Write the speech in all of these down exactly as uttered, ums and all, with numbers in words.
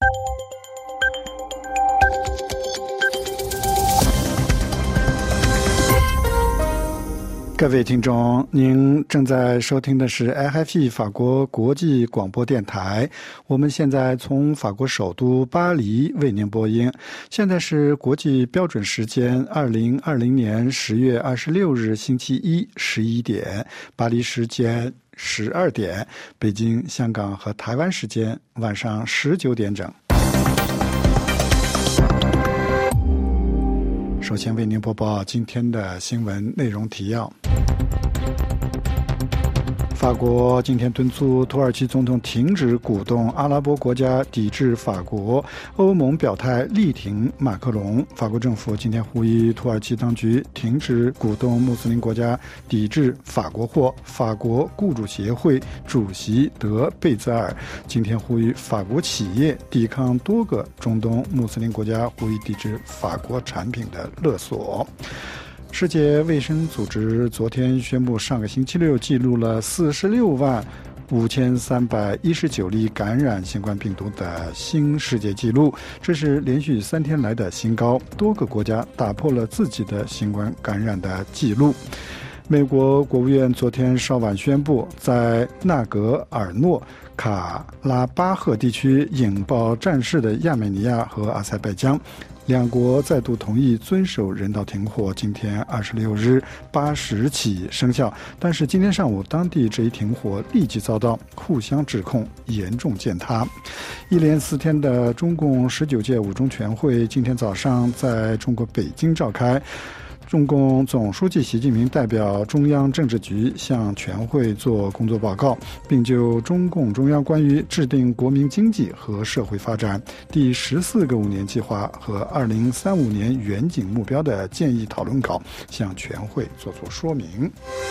各位听众，您正在收听的是 R F I 法国国际广播电台，我们现在从法国首都巴黎为您播音。现在是国际标准时间二零二零年十月二十六日星期一十一点，巴黎时间十二点，北京、香港和台湾时间晚上十九点整。首先为您播报今天的新闻内容提要。法国今天敦促土耳其总统停止鼓动阿拉伯国家抵制法国，欧盟表态力挺马克龙。法国政府今天呼吁土耳其当局停止鼓动穆斯林国家抵制法国货。法国雇主协会主席德贝泽尔今天呼吁法国企业抵抗多个中东穆斯林国家呼吁抵制法国产品的勒索。世界卫生组织昨天宣布，上个星期六记录了四十六万五千三百一十九例感染新冠病毒的新世界纪录，这是连续三天来的新高。多个国家打破了自己的新冠感染的记录。美国国务院昨天稍晚宣布，在纳格尔诺卡拉巴赫地区引爆战事的亚美尼亚和阿塞拜疆两国再度同意遵守人道停火，今天二十六日八时起生效。但是今天上午，当地这一停火立即遭到互相指控，严重践踏。一连四天的中共十九届五中全会今天早上在中国北京召开。中共总书记习近平代表中央政治局向全会做工作报告，并就中共中央关于制定国民经济和社会发展第十四个五年计划和二零三五年远景目标的建议讨论稿向全会做出说明。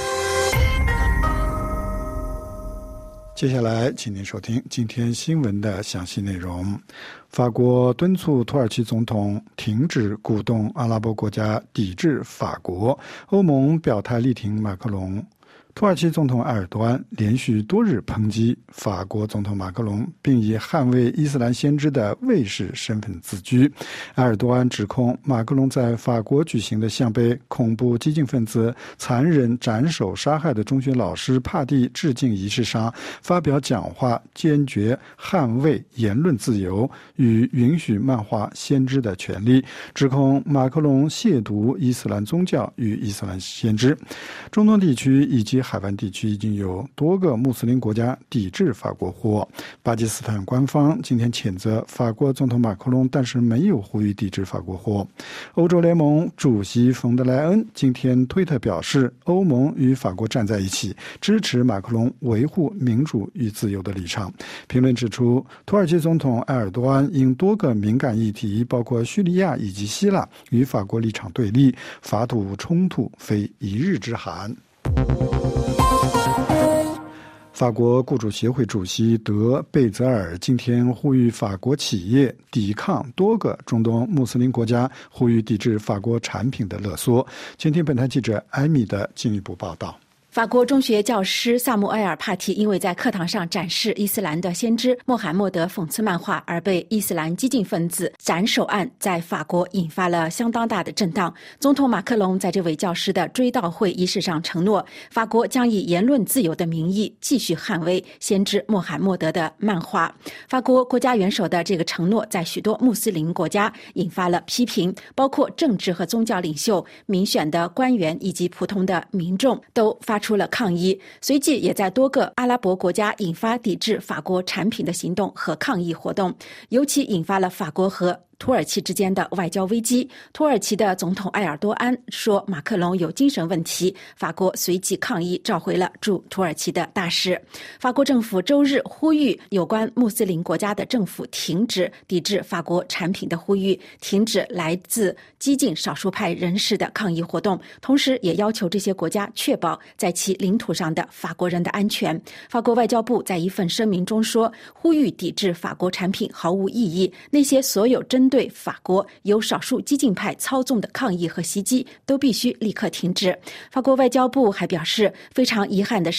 接下来请您收听今天新闻的详细内容。法国敦促土耳其总统停止鼓动阿拉伯国家抵制法国，欧盟表态力挺马克龙。土耳其总统埃尔多安连续多日抨击法国总统马克龙，并以捍卫伊斯兰先知的卫士身份自居。埃尔多安指控马克龙在法国举行的向被恐怖激进分子残忍斩首杀害的中学老师帕蒂致敬仪式上发表讲话，坚决捍卫言论自由与允许漫画先知的权利，指控马克龙亵渎伊斯兰宗教与伊斯兰先知。中东地区以及海湾地区已经有多个穆斯林国家抵制法国货。巴基斯坦官方今天谴责法国总统马克龙，但是没有呼吁抵制法国货。欧洲联盟主席冯德莱恩今天推特表示，欧盟与法国站在一起，支持马克龙维护民主与自由的立场。评论指出，土耳其总统埃尔多安因多个敏感议题，包括叙利亚以及希腊，与法国立场对立，法土冲突非一日之寒。法国雇主协会主席德贝泽尔今天呼吁法国企业抵抗多个中东穆斯林国家呼吁抵制法国产品的勒索。请听本台记者艾米的进一步报道。 法国中学教师萨穆埃尔·帕提因为在课堂上展示伊斯兰的先知穆罕默德讽刺漫画而被伊斯兰激进分子斩首案在法国引发了相当大的震荡。总统马克龙在这位教师的追悼会仪式上承诺，法国将以言论自由的名义继续捍卫先知穆罕默德的漫画。法国国家元首的这个承诺在许多穆斯林国家引发了批评，包括政治和宗教领袖、民选的官员以及普通的民众都发出了抗议，随即也在多个阿拉伯国家引发抵制法国产品的行动和抗议活动，尤其引发了法国和土耳其之间的外交危机。土耳其的总统埃尔多安说马克龙有精神问题，法国随即抗议召回了驻土耳其的大使。法国政府周日呼吁有关穆斯林国家的政府停止抵制法国产品的呼吁，停止来自激进少数派人士的抗议活动，同时也要求这些国家确保在其领土上的法国人的安全。法国外交部在一份声明中说，呼吁抵制法国产品毫无意义，那些所有针对法国由少数激进派操纵的抗议和袭击都必须立刻停止。法国外交部还表示，非常遗憾的是，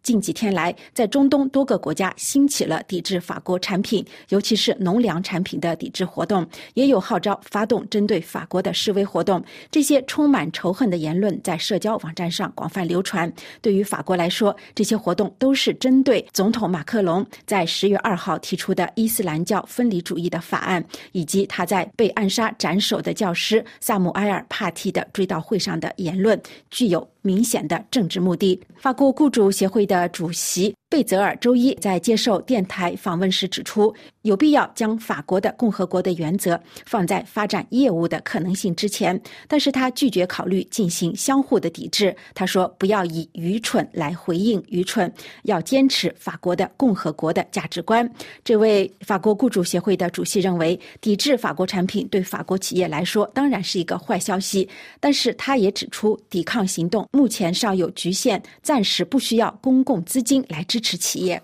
近几天来，在中东多个国家兴起了抵制法国产品，尤其是农粮产品的抵制活动，也有号召发动针对法国的示威活动。这些充满仇恨的言论在社交网站上广泛流传。对于法国来说，这些活动都是针对总统马克龙在十月二号提出的伊斯兰教分离主义的法案，以及他在被暗杀斩首的教师萨姆埃尔·帕蒂的追悼会上的言论，具有明显的政治目的。法国雇主协会的主席贝泽尔周一在接受电台访问时指出，有必要将法国的共和国的原则放在发展业务的可能性之前，但是他拒绝考虑进行相互的抵制。他说，不要以愚蠢来回应愚蠢，要坚持法国的共和国的价值观。这位法国雇主协会的主席认为，抵制法国产品对法国企业来说当然是一个坏消息，但是他也指出，抵抗行动目前尚有局限，暂时不需要公共资金来支持企业。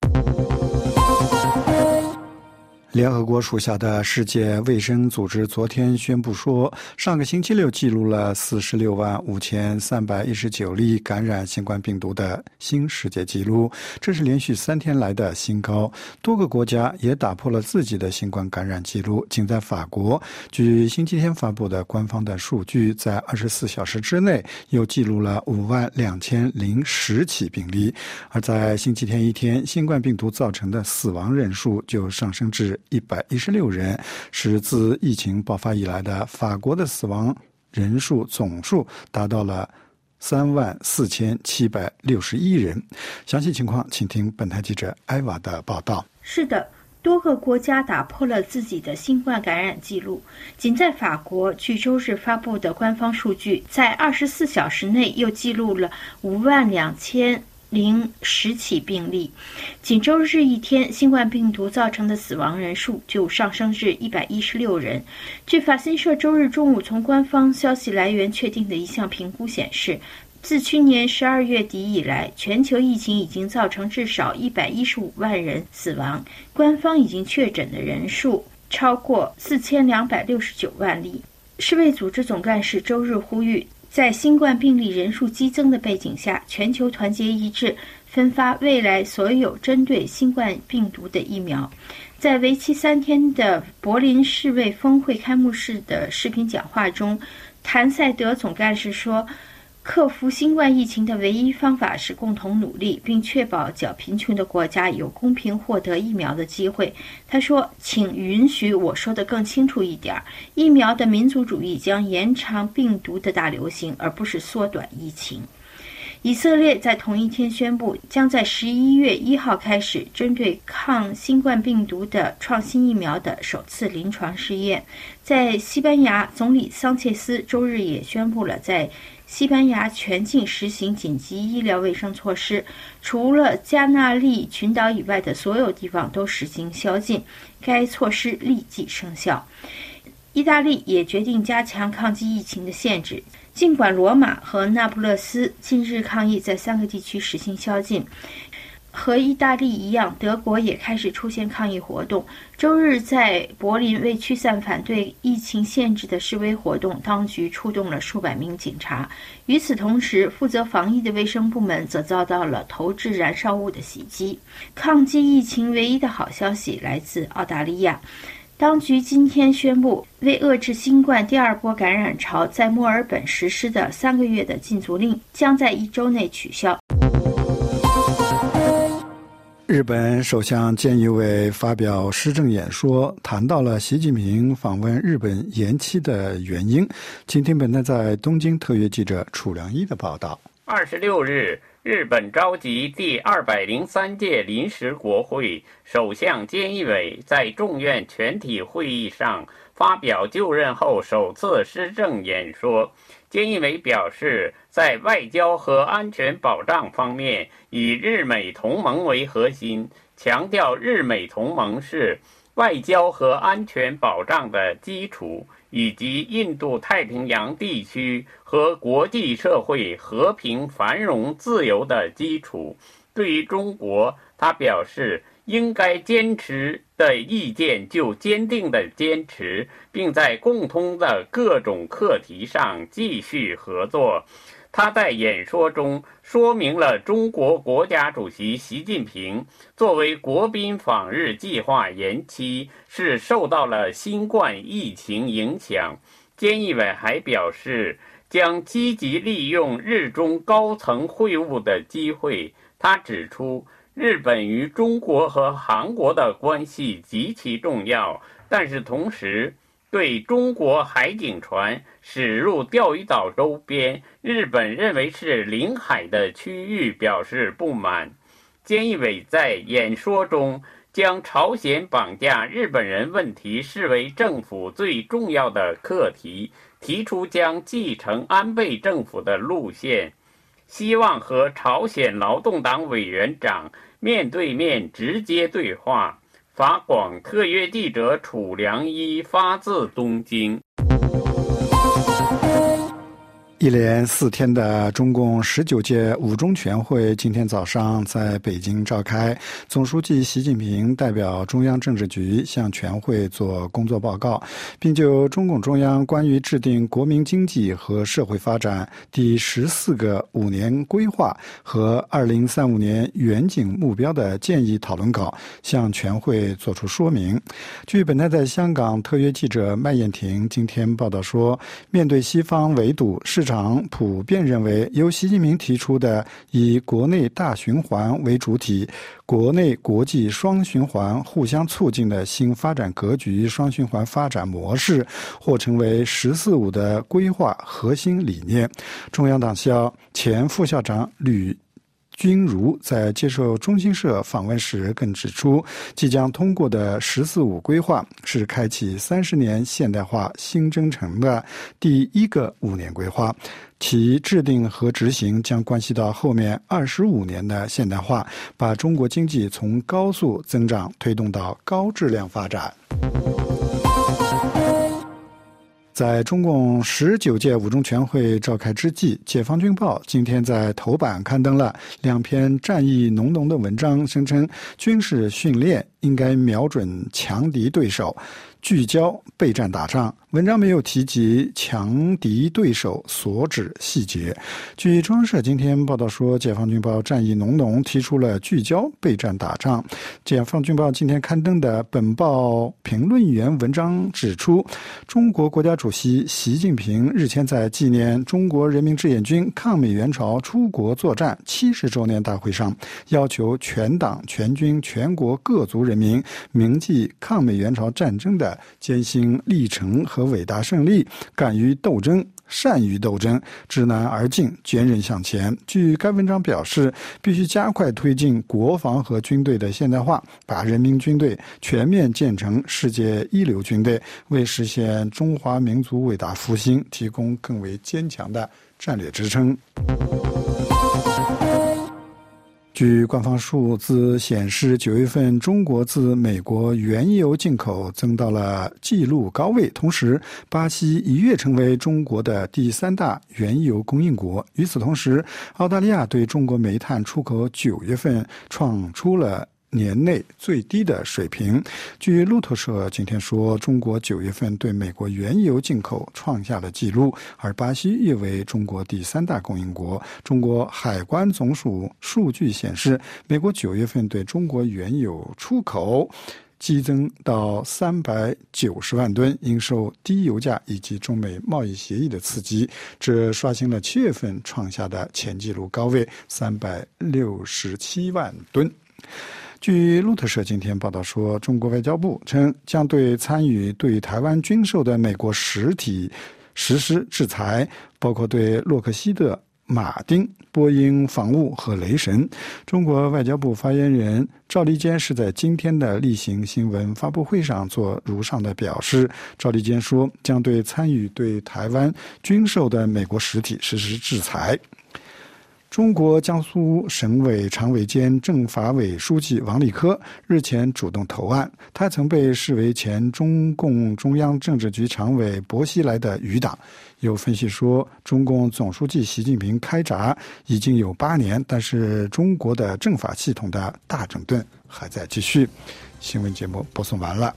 联合国属下的世界卫生组织昨天宣布说，上个星期六记录了四十六万五千三百一十九例感染新冠病毒的新世界纪录，这是连续三天来的新高。多个国家也打破了自己的新冠感染记录。仅在法国，据星期天发布的官方的数据，在二十四小时之内又记录了五万两千零十起病例，而在星期天一天，新冠病毒造成的死亡人数就上升至一百一十六人，是自疫情爆发以来的法国的死亡人数总数达到了三万四千七百六十一人。详细情况请听本台记者艾娃的报道。 是的，多个国家打破了自己的新冠感染记录。仅在法国，据周日发布的官方数据，在二十四小时内又记录了五万两千零十起病例，仅周日一天，新冠病毒造成的死亡人数就上升至一百一十六人。据法新社周日中午从官方消息来源确定的一项评估显示，自去年十二月底以来，全球疫情已经造成至少一百一十五万人死亡，官方已经确诊的人数超过四千两百六十九万例。世卫组织总干事周日呼吁，在新冠病例人数激增的背景下，全球团结一致，分发未来所有针对新冠病毒的疫苗。在为期三天的柏林世卫峰会开幕式的视频讲话中，谭赛德总干事说，克服新冠疫情的唯一方法是共同努力，并确保较贫穷的国家有公平获得疫苗的机会。他说，请允许我说得更清楚一点，疫苗的民族主义将延长病毒的大流行，而不是缩短疫情。以色列在同一天宣布，将在十一月一号开始针对抗新冠病毒的创新疫苗的首次临床试验。在西班牙，总理桑切斯周日也宣布了在西班牙全境实行紧急医疗卫生措施，除了加纳利群岛以外的所有地方都实行宵禁，该措施立即生效。意大利也决定加强抗击疫情的限制，尽管罗马和那不勒斯近日抗议在三个地区实行宵禁。和意大利一样，德国也开始出现抗议活动。周日在柏林，为驱散反对疫情限制的示威活动，当局出动了数百名警察。与此同时，负责防疫的卫生部门则遭到了投掷燃烧物的袭击。抗击疫情唯一的好消息来自澳大利亚。当局今天宣布，为遏制新冠第二波感染潮，在墨尔本实施的三个月的禁足令将在一周内取消。 日本首相菅义伟发表施政演说，谈到了习近平访问日本延期的原因。请听本台在东京特约记者楚良一的报道。 二十六日，日本召集第二百零三届临时国会，首相菅义伟在众院全体会议上发表就任后首次施政演说。菅义伟表示，在外交和安全保障方面，以日美同盟为核心，强调日美同盟是外交和安全保障的基础，以及印度太平洋地区和国际社会和平繁荣自由的基础。对于中国，他表示应该坚持的意见就坚定地坚持，并在共通的各种课题上继续合作。 他在演说中说明了中国国家主席习近平作为国宾访日计划延期是受到了新冠疫情影响。菅义伟还表示，将积极利用日中高层会晤的机会。他指出，日本与中国和韩国的关系极其重要，但是同时对中国海警船驶入钓鱼岛周边日本认为是领海的区域表示不满。菅义伟在演说中将朝鲜绑架日本人问题视为政府最重要的课题，提出将继承安倍政府的路线，希望和朝鲜劳动党委员长面对面直接对话。法广特约记者楚良一发自东京。 一连四天的中共十九届五中全会今天早上在北京召开，总书记习近平代表中央政治局向全会做工作报告，并就中共中央关于制定国民经济和社会发展第十四个五年规划和二零三五年远景目标的建议讨论稿向全会作出说明。据本台在香港特约记者麦燕婷今天报道说，面对西方围堵，市场普遍认为由习近平提出的以国内大循环为主体、国内国际双循环互相促进的新发展格局双循环发展模式，或成为十四五的规划核心理念。中央党校前副校长吕君如在接受中新社访问时更指出，即将通过的十四五规划是开启三十年现代化新征程的第一个五年规划，其制定和执行将关系到后面二十五年的现代化，把中国经济从高速增长推动到高质量发展。在中共十九届五中全会召开之际，解放军报今天在头版刊登了两篇战意浓浓的文章，声称军事训练应该瞄准强敌对手，聚焦备战打仗。文章没有提及强敌对手所指细节。据中央社今天报道说，解放军报战意浓浓提出了聚焦备战打仗。解放军报今天刊登的本报评论员文章指出，中国国家主席习近平日前在纪念中国人民志愿军抗美援朝出国作战七十周年大会上，要求全党全军全国各族人民铭记抗美援朝战争的艰辛历程和伟大胜利，敢于斗争，善于斗争，知难而进，坚韧向前。据该文章表示，必须加快推进国防和军队的现代化，把人民军队全面建成世界一流军队，为实现中华民族伟大复兴提供更为坚强的战略支撑。据官方数字显示，九月份中国自美国原油进口增到了纪录高位，同时巴西一跃成为中国的第三大原油供应国。与此同时，澳大利亚对中国煤炭出口九月份创出了年内最低的水平。据路透社今天说，中国九月份对美国原油进口创下了纪录，而巴西跃为中国第三大供应国。中国海关总署数据显示，美国九月份对中国原油出口激增到三百九十万吨，因受低油价以及中美贸易协议的刺激，这刷新了七月份创下的前纪录高位三百六十七万吨。据路透社今天报道说，中国外交部称将对参与对台湾军售的美国实体实施制裁，包括对洛克希德、马丁、波音防务和雷神。中国外交部发言人赵立坚是在今天的例行新闻发布会上做如上的表示。赵立坚说，将对参与对台湾军售的美国实体实施制裁。中国江苏省委常委兼政法委书记王立科日前主动投案，他曾被视为前中共中央政治局常委薄熙来的余党。有分析说，中共总书记习近平开闸已经有八年，但是中国的政法系统的大整顿还在继续。新闻节目播送完了。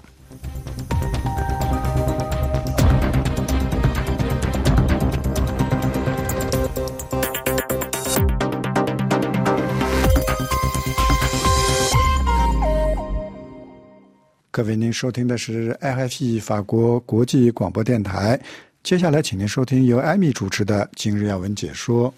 各位，您收听的是 R F I 法国国际广播电台。接下来，请您收听由艾米主持的今日要闻解说。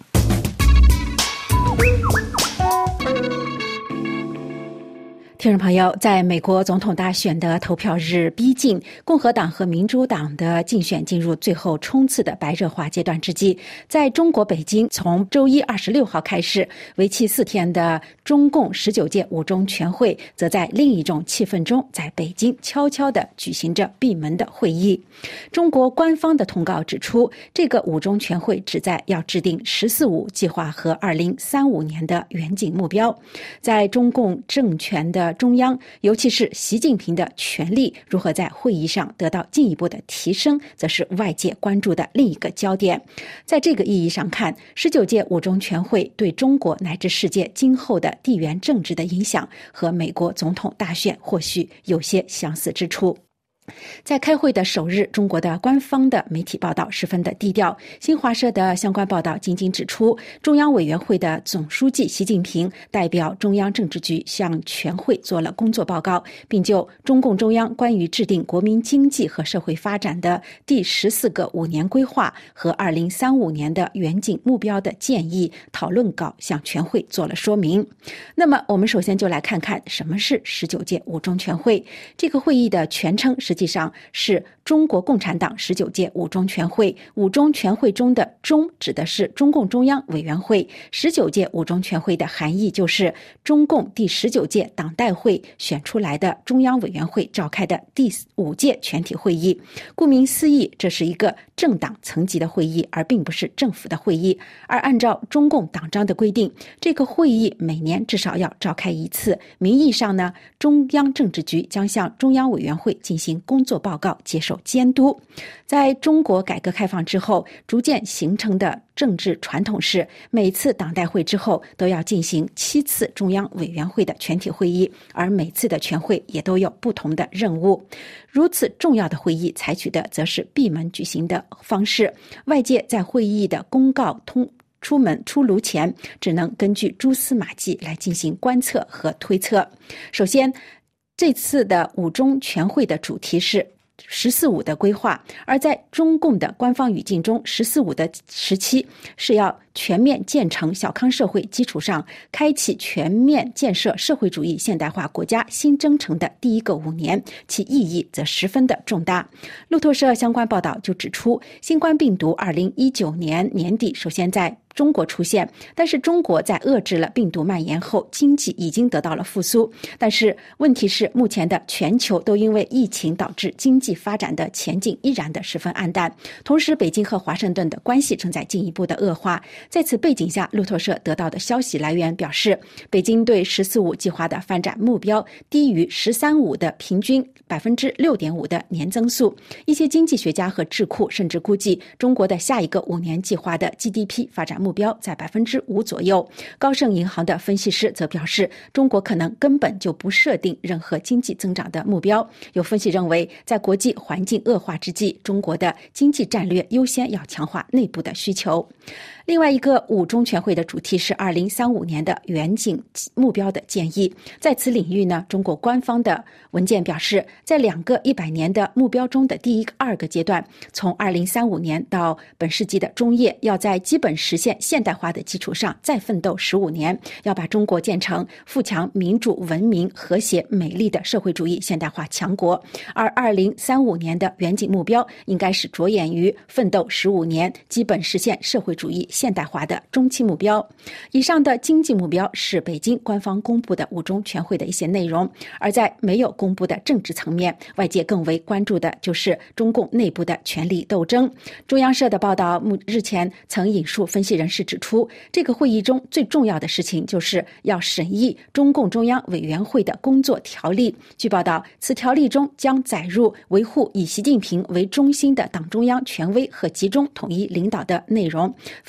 听众朋友，在美国总统大选的投票日逼近，共和党和民主党的竞选进入最后冲刺的白热化阶段之际，在中国北京，从周一二十六号开始，为期四天的中共十九届五中全会，则在另一种气氛中，在北京悄悄地举行着闭门的会议。中国官方的通告指出，这个五中全会旨在要制定“十四五”计划和二零三五年的远景目标。在中共政权的中央，尤其是习近平的权力如何在会议上得到进一步的提升，则是外界关注的另一个焦点。在这个意义上看，十九届五中全会对中国乃至世界今后的地缘政治的影响，和美国总统大选或许有些相似之处。在开会的首日，中国的官方的媒体报道十分的低调。新华社的相关报道仅仅指出，中央委员会的总书记习近平代表中央政治局向全会做了工作报告，并就中共中央关于制定国民经济和社会发展的第十四个五年规划和二零三五年的远景目标的建议讨论稿向全会做了说明。那么，我们首先就来看看什么是十九届五中全会。这个会议的全称实际上是中国共产党十九届五中全会。五中全会中的中指的是中共中央委员会，十九届五中全会的含义就是中共第十九届党代会选出来的中央委员会召开的第五届全体会议。顾名思义，这是一个政党层级的会议，而并不是政府的会议。而按照中共党章的规定，这个会议每年至少要召开一次。名义上呢，中央政治局将向中央委员会进行工作报告，接受监督。在中国改革开放之后，逐渐形成的政治传统是，每次党代会之后都要进行七次中央委员会的全体会议，而每次的全会也都有不同的任务。如此重要的会议采取的则是闭门举行的方式，外界在会议的公告通出门出炉前，只能根据蛛丝马迹来进行观测和推测。首先，这次的五中全会的主题是十四五的规划，而在中共的官方语境中，十四五的时期是要全面建成小康社会基础上，开启全面建设社会主义现代化国家新征程的第一个五年，其意义则十分的重大。路透社相关报道就指出，新冠病毒二零一九年年底首先在中国出现，但是中国在遏制了病毒蔓延后，经济已经得到了复苏。但是问题是，目前的全球都因为疫情导致经济发展的前景依然的十分黯淡。同时，北京和华盛顿的关系正在进一步的恶化。在此背景下，路透社得到的消息来源表示，北京对十四五计划的发展目标低于十三五的平均百分之六点五的年增速。一些经济学家和智库甚至估计，中国的下一个五年计划的 G D P 发展目标目标在百分之五左右。高盛银行的分析师则表示，中国可能根本就不设定任何经济增长的目标。有分析认为，在国际环境恶化之际，中国的经济战略优先要强化内部的需求。另外一个五中全会的主题是二零三五年的远景目标的建议。在此领域呢，中国官方的文件表示，在两个一百年的目标中的第一个二个阶段，从二零三五年到本世纪的中叶，要在基本实现现代化的基础上再奋斗十五年，要把中国建成富强、民主、文明、和谐、美丽的社会主义现代化强国。而二零三五年的远景目标应该是着眼于奋斗十五年，基本实现社会主义现代化的中期目标。以上的经济目标是北京官方公布的五中全会的一些内容，而在没有公布的政治层面，外界更为关注的就是中共内部的权力斗争。中央社的报道日前曾引述分析人士指出，这个会议中最重要的事情就是要审议中共中央委员会的工作条例。据报道，此条例中将载入维护以习近平为中心的党中央权威和集中统一领导的内容。分析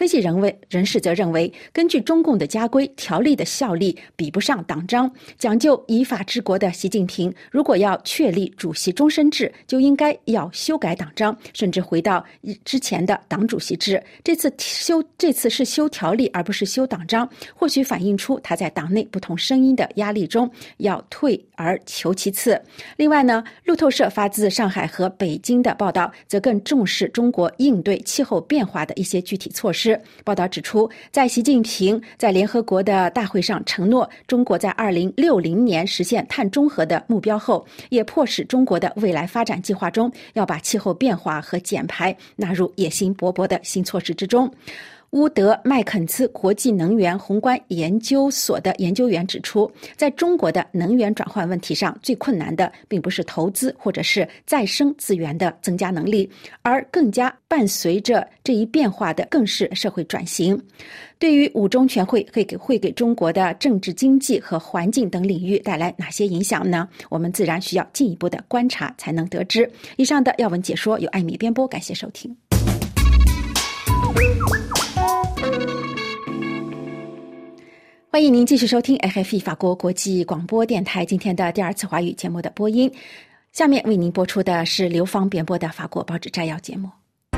际人为人士则认为，根据中共的家规，条例的效力比不上党章。讲究依法治国的习近平，如果要确立主席终身制，就应该要修改党章，甚至回到之前的党主席制。这次修这次是修条例，而不是修党章，或许反映出他在党内不同声音的压力中要退而求其次。另外呢，路透社发自上海和北京的报道则更重视中国应对气候变化的一些具体措施。报道指出，在习近平在联合国的大会上承诺中国在二零六零年实现碳中和的目标后，也迫使中国的未来发展计划中要把气候变化和减排纳入野心勃勃的新措施之中。乌德麦肯茨国际能源宏观研究所的研究员指出，在中国的能源转换问题上，最困难的并不是投资或者是再生资源的增加能力，而更加伴随着这一变化的更是社会转型。对于五中全会会给会给中国的政治、经济和环境等领域带来哪些影响呢？我们自然需要进一步的观察才能得知。以上的要闻解说由艾米编播，感谢收听。欢迎您继续收听 F F E 法国国际广播电台今天的第二次华语节目的播音。下面为您播出的是刘芳编播的法国报纸摘要节目。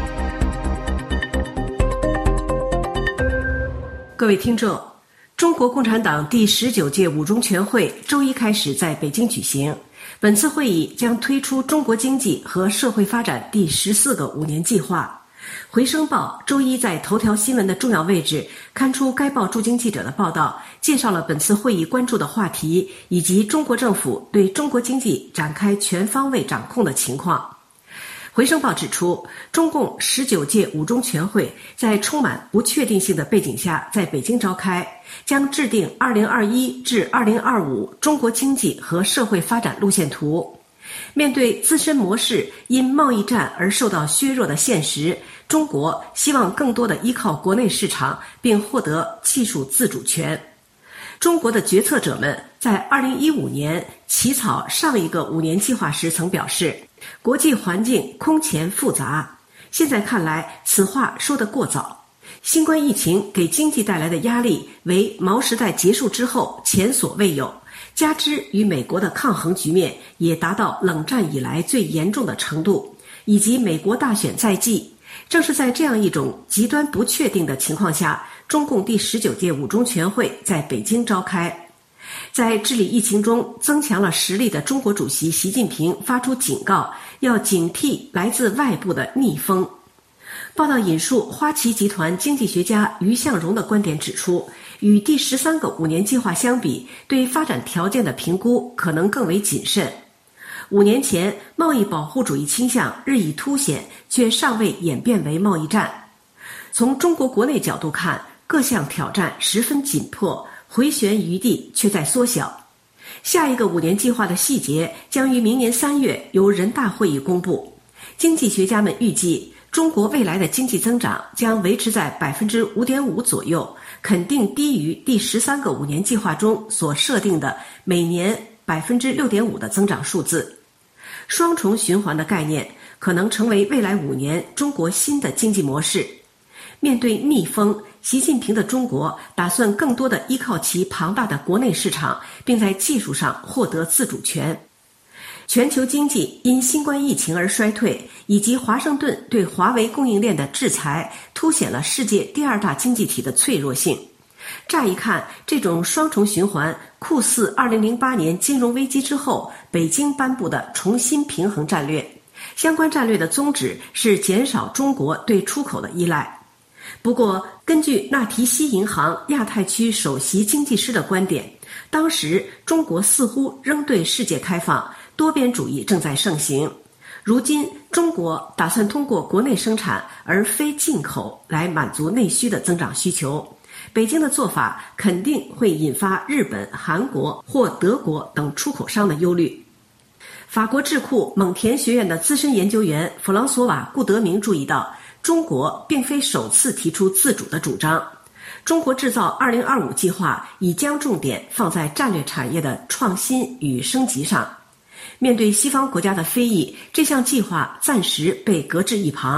各位听众，中国共产党第十九届五中全会周一开始在北京举行。本次会议将推出中国经济和社会发展第十四个五年计划。回声报周一在头条新闻的重要位置刊出该报驻京记者的报道，介绍了本次会议关注的话题以及中国政府对中国经济展开全方位掌控的情况。回声报指出，中共十九届五中全会在充满不确定性的背景下在北京召开，将制定二零二一至二零二五中国经济和社会发展路线图。面对自身模式因贸易战而受到削弱的现实，中国希望更多的依靠国内市场，并获得技术自主权。中国的决策者们在二零一五年起草上一个五年计划时曾表示，国际环境空前复杂。现在看来，此话说得过早。新冠疫情给经济带来的压力为毛时代结束之后前所未有，加之与美国的抗衡局面也达到冷战以来最严重的程度，以及美国大选在即。正是在这样一种极端不确定的情况下，中共第十九届五中全会在北京召开。在治理疫情中增强了实力的中国主席习近平发出警告，要警惕来自外部的逆风。报道引述花旗集团经济学家于向荣的观点指出，与第十三个五年计划相比，对发展条件的评估可能更为谨慎。五年前，贸易保护主义倾向日益凸显，却尚未演变为贸易战。从中国国内角度看，各项挑战十分紧迫，回旋余地却在缩小。下一个五年计划的细节将于明年三月由人大会议公布。经济学家们预计，中国未来的经济增长将维持在 百分之五点五 左右，肯定低于第十三个五年计划中所设定的每年 百分之六点五 的增长数字。双重循环的概念可能成为未来五年中国新的经济模式。面对逆风，习近平的中国打算更多地依靠其庞大的国内市场，并在技术上获得自主权。全球经济因新冠疫情而衰退，以及华盛顿对华为供应链的制裁，凸显了世界第二大经济体的脆弱性。乍一看，这种双重循环酷似二零零八年金融危机之后北京颁布的重新平衡战略。相关战略的宗旨是减少中国对出口的依赖。不过，根据纳提西银行亚太区首席经济师的观点，当时中国似乎仍对世界开放，多边主义正在盛行。如今，中国打算通过国内生产而非进口来满足内需的增长需求。北京的做法肯定会引发日本、韩国或德国等出口商的忧虑。法国智库蒙田学院的资深研究员弗朗索瓦·顾德明注意到，中国并非首次提出自主的主张。中国制造二零二五计划已将重点放在战略产业的创新与升级上。面对西方国家的非议，这项计划暂时被搁置一旁。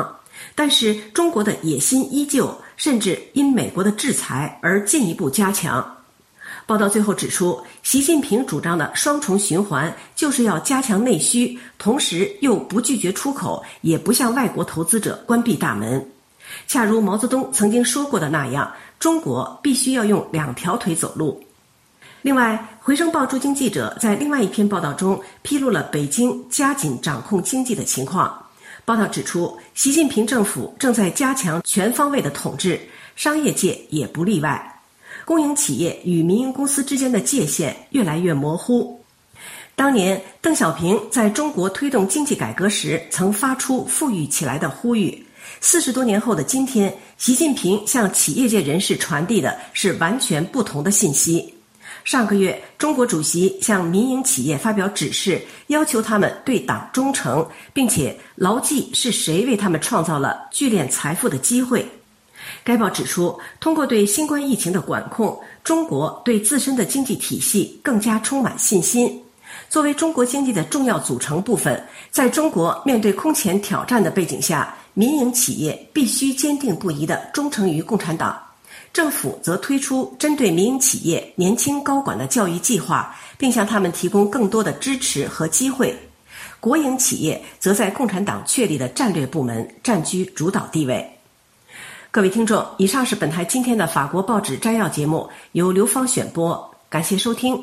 但是中国的野心依旧，甚至因美国的制裁而进一步加强。报道最后指出，习近平主张的双重循环就是要加强内需，同时又不拒绝出口，也不向外国投资者关闭大门。恰如毛泽东曾经说过的那样，中国必须要用两条腿走路。另外，回声报驻京记者在另外一篇报道中披露了北京加紧掌控经济的情况。报道指出，习近平政府正在加强全方位的统治，商业界也不例外。公营企业与民营公司之间的界限越来越模糊。当年，邓小平在中国推动经济改革时曾发出富裕起来的呼吁。四十多年后的今天，习近平向企业界人士传递的是完全不同的信息。上个月，中国主席向民营企业发表指示，要求他们对党忠诚，并且牢记是谁为他们创造了聚敛财富的机会。该报指出，通过对新冠疫情的管控，中国对自身的经济体系更加充满信心。作为中国经济的重要组成部分，在中国面对空前挑战的背景下，民营企业必须坚定不移地忠诚于共产党。政府则推出针对民营企业年轻高管的教育计划，并向他们提供更多的支持和机会。国营企业则在共产党确立的战略部门占据主导地位。各位听众，以上是本台今天的法国报纸摘要节目，由刘芳选播，感谢收听。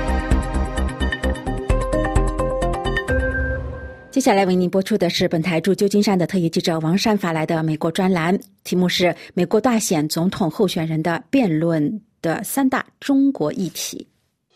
接下来为您播出的是本台驻旧金山的特约记者王珊发来的美国专栏，题目是美国大选总统候选人的辩论的三大中国议题。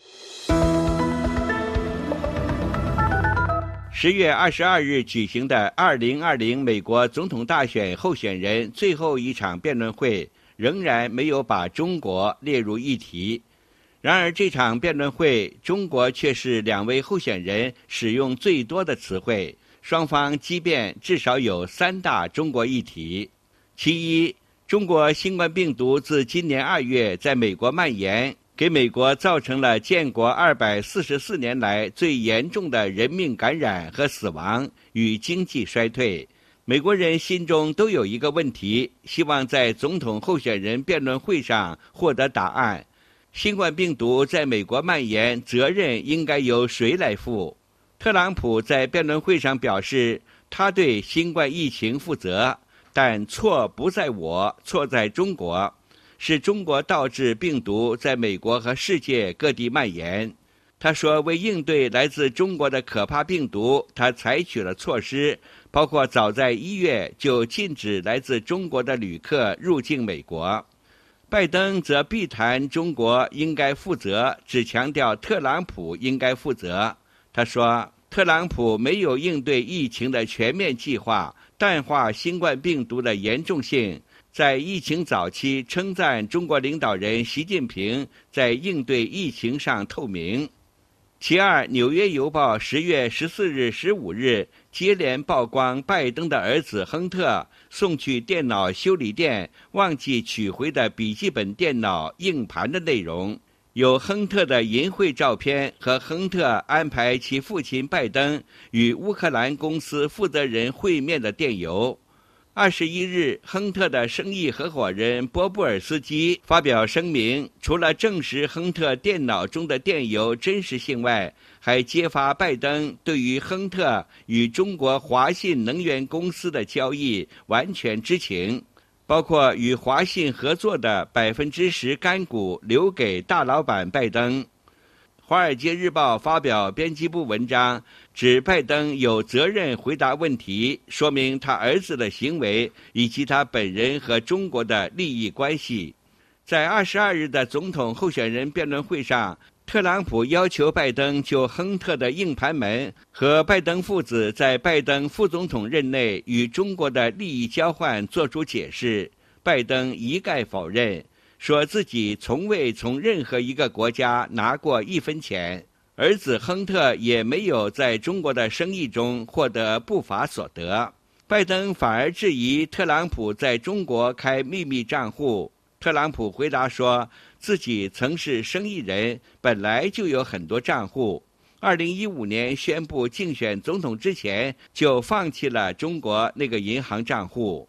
十月二十二日举行的二零二零美国总统大选候选人最后一场辩论会仍然没有把中国列入议题。然而这场辩论会，中国却是两位候选人使用最多的词汇，双方激辩至少有三大中国议题。其一，中国新冠病毒自今年二月在美国蔓延，给美国造成了建国二百四十四年来最严重的人命感染和死亡与经济衰退。美国人心中都有一个问题，希望在总统候选人辩论会上获得答案。新冠病毒在美国蔓延，责任应该由谁来负？特朗普在辩论会上表示，他对新冠疫情负责，但错不在我，错在中国，是中国导致病毒在美国和世界各地蔓延。他说，为应对来自中国的可怕病毒，他采取了措施，包括早在一月就禁止来自中国的旅客入境美国。拜登则避谈中国应该负责，只强调特朗普应该负责。他说，特朗普没有应对疫情的全面计划，淡化新冠病毒的严重性，在疫情早期称赞中国领导人习近平在应对疫情上透明。其二，《纽约邮报》十月十四日、十五日接连曝光拜登的儿子亨特送去电脑修理店忘记取回的笔记本电脑硬盘的内容，有亨特的淫秽照片和亨特安排其父亲拜登与乌克兰公司负责人会面的电邮。二十一日，亨特的生意合伙人波布尔斯基发表声明，除了证实亨特电脑中的电邮真实性外，还揭发拜登对于亨特与中国华信能源公司的交易完全知情，包括与华信合作的百分之十干股留给大老板拜登。《华尔街日报》发表编辑部文章，指拜登有责任回答问题，说明他儿子的行为以及他本人和中国的利益关系。在二十二日的总统候选人辩论会上，特朗普要求拜登就亨特的硬盘门和拜登父子在拜登副总统任内与中国的利益交换作出解释，拜登一概否认，说自己从未从任何一个国家拿过一分钱，儿子亨特也没有在中国的生意中获得不法所得。拜登反而质疑特朗普在中国开秘密账户。特朗普回答说，自己曾是生意人，本来就有很多账户。二零一五年宣布竞选总统之前，就放弃了中国那个银行账户。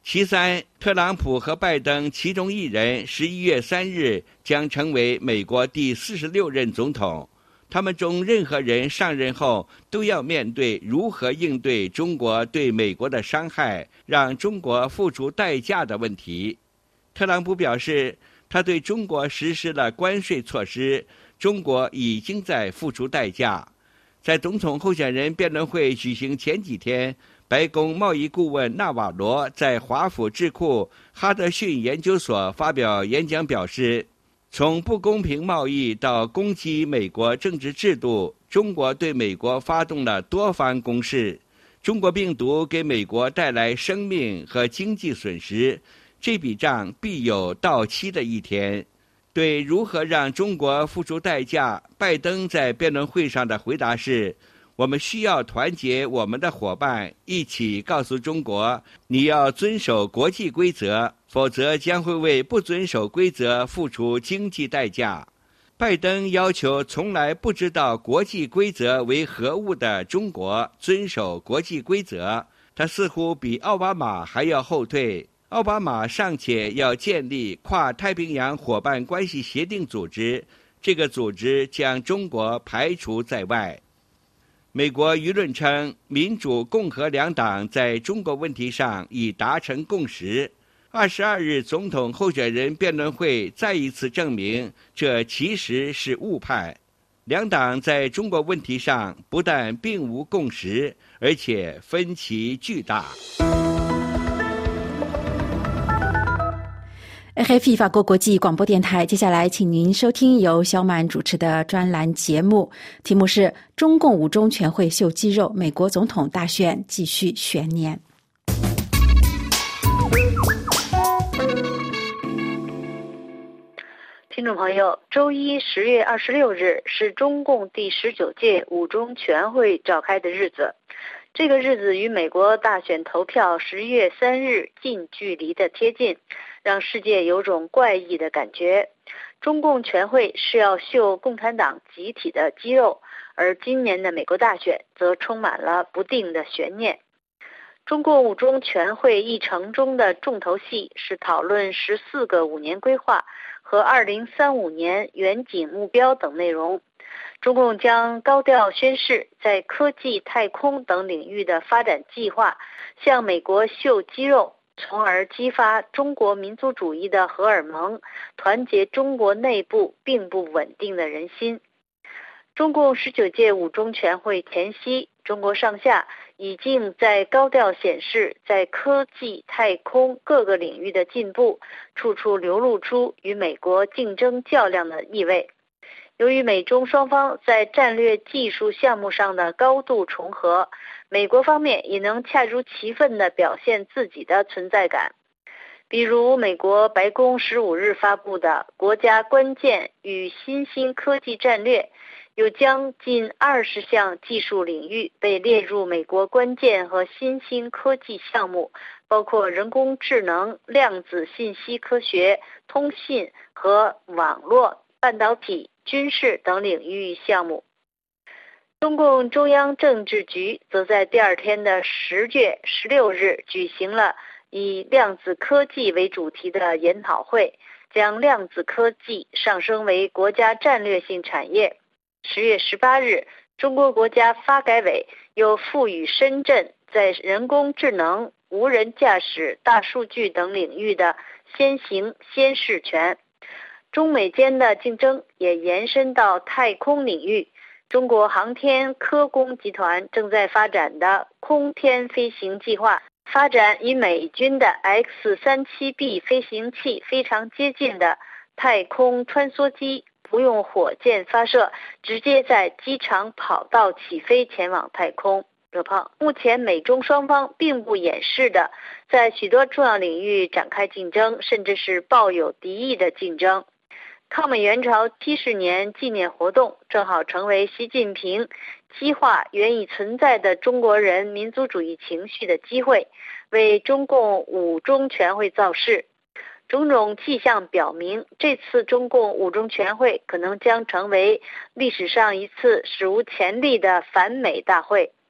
其三，特朗普和拜登其中一人十一月三日将成为美国第四十六任总统。他们中任何人上任后都要面对如何应对中国对美国的伤害，让中国付出代价的问题。特朗普表示，他对中国实施了关税措施，中国已经在付出代价。在总统候选人辩论会举行前几天，白宫贸易顾问纳瓦罗在华府智库哈德逊研究所发表演讲表示，从不公平贸易到攻击美国政治制度，中国对美国发动了多方攻势。中国病毒给美国带来生命和经济损失，这笔账必有到期的一天。对如何让中国付出代价，拜登在辩论会上的回答是，我们需要团结我们的伙伴，一起告诉中国，你要遵守国际规则，否则将会为不遵守规则付出经济代价。拜登要求从来不知道国际规则为何物的中国遵守国际规则，他似乎比奥巴马还要后退。奥巴马尚且要建立跨太平洋伙伴关系协定组织，这个组织将中国排除在外。美国舆论称，民主共和两党在中国问题上已达成共识。二十二日总统候选人辩论会再一次证明，这其实是误判。两党在中国问题上不但并无共识，而且分歧巨大。 F F 法国国际广播电台，接下来请您收听由小满主持的专栏节目，题目是中共五中全会秀肌肉，美国总统大选继续悬念。 听众朋友，周一十月二十六日是中共第十九届五中全会召开的日子，这个日子与美国大选投票十一月三日近距离的贴近，让世界有种怪异的感觉。中共全会是要秀共产党集体的肌肉，而今年的美国大选则充满了不定的悬念。中共五中全会议程中的重头戏是讨论十四个五年规划和二零三五年远景目标等内容。中共将高调宣示在科技、太空等领域的发展计划，向美国秀肌肉，从而激发中国民族主义的荷尔蒙，团结中国内部并不稳定的人心。中共十九届五中全会前夕，中国上下已经在高调显示在科技、太空各个领域的进步，处处流露出与美国竞争较量的意味。由于美中双方在战略技术项目上的高度重合，美国方面也能恰如其分地表现自己的存在感。比如美国白宫十五日发布的国家关键与新兴科技战略，有将近二十项技术领域被列入美国关键和新兴科技项目，包括人工智能、量子信息科学、通信和网络、半导体、军事等领域项目。中共中央政治局则在第二天的十月十六日举行了以量子科技为主题的研讨会，将量子科技上升为国家战略性产业。十月十八日，中国国家发改委又赋予深圳在人工智能、无人驾驶、大数据等领域的先行先试权。中美间的竞争也延伸到太空领域。中国航天科工集团正在发展的空天飞行计划，发展与美军的 X 三十七 B 飞行器非常接近的太空穿梭机，不用火箭发射，直接在机场跑道起飞前往太空。目前美中双方并不掩饰的在许多重要领域展开竞争，甚至是抱有敌意的竞争。抗美援朝七十年纪念活动正好成为习近平激化原已存在的中国人民族主义情绪的机会，为中共五中全会造势。种种迹象表明，这次中共五中全会可能将成为历史上一次史无前例的反美大会。